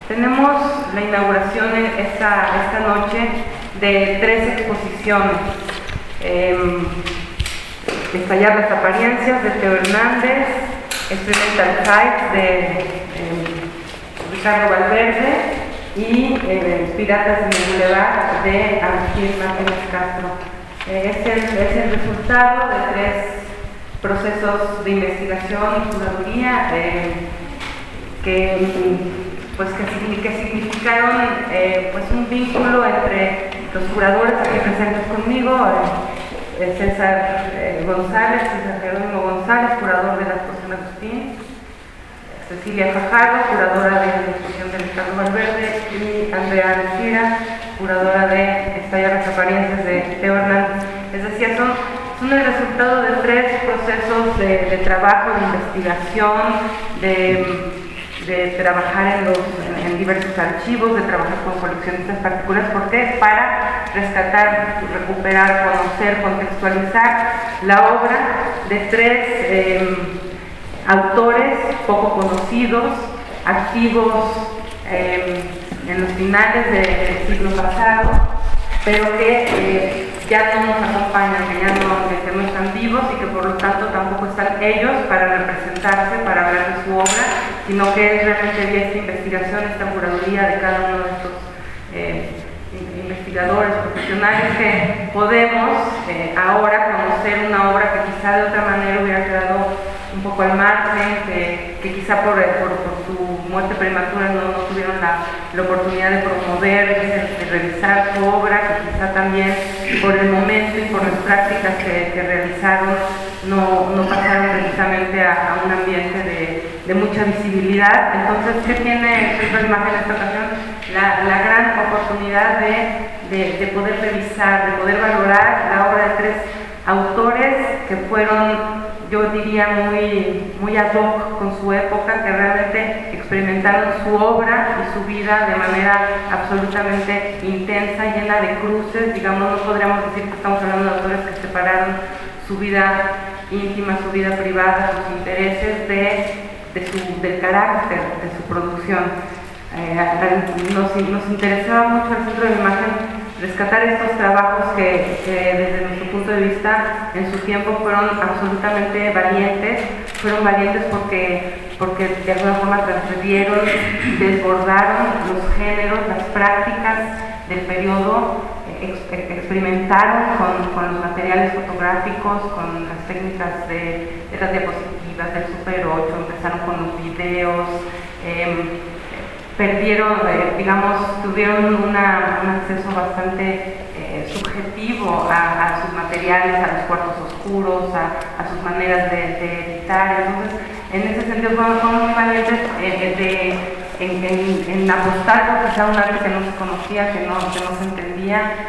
Tenemos la inauguración esta noche de 3 exposiciones. Estallar las apariencias de Teo Hernández, Experimental Sites de Ricardo Valverde y Piratas en el Boulevard de Agustín Martínez Castro. Es el resultado de 3 procesos de investigación y curaduría que significaron pues un vínculo entre los curadores aquí presentes conmigo, César Jerónimo González, curador de la exposición Agustín, Cecilia Fajardo, curadora de la exposición de Ricardo Valverde, y Andrea Alcira, curadora de Estallar las apariencias de Teo Hernández. Es decir, son el resultado de 3 procesos de trabajo, de investigación, de trabajar en diversos archivos, de trabajar con coleccionistas particulares. ¿Por qué? Para rescatar, recuperar, conocer, contextualizar la obra de 3 autores poco conocidos, activos en los finales del siglo pasado, pero que ya no nos acompañan, que no están vivos y que por lo tanto tampoco están ellos para representarse, para hablar de su obra, sino que es realmente esta investigación, esta curaduría de cada uno de estos investigadores profesionales que podemos ahora conocer una obra que quizá de otra manera hubiera quedado un poco al margen, que quizá por su muerte prematura no tuvieron la oportunidad de promover, de revisar su obra, que quizá también por el momento y por las prácticas que realizaron no pasaron precisamente a un ambiente de mucha visibilidad. Entonces, ¿qué tiene esta imagen en esta ocasión? La gran oportunidad de poder revisar, de poder valorar la obra de 3 autores que fueron, yo diría, muy ad hoc con su época, que realmente experimentaron su obra y su vida de manera absolutamente intensa, llena de cruces. Digamos, no podríamos decir que estamos hablando de autores que separaron su vida íntima, su vida privada, sus intereses del carácter de su producción. Nos interesaba mucho al Centro de la Imagen rescatar estos trabajos que desde nuestro punto de vista en su tiempo fueron absolutamente valientes. Fueron valientes porque de alguna forma transgredieron, desbordaron los géneros, las prácticas del periodo, experimentaron con los materiales fotográficos, con las técnicas de las diapositivas, del Super 8, empezaron con los videos, tuvieron un acceso bastante subjetivo a sus materiales, a los cuartos oscuros, a sus maneras de editar. Entonces, en ese sentido fueron muy valientes en apostar por quizá un arte que no se conocía, que no se entendía,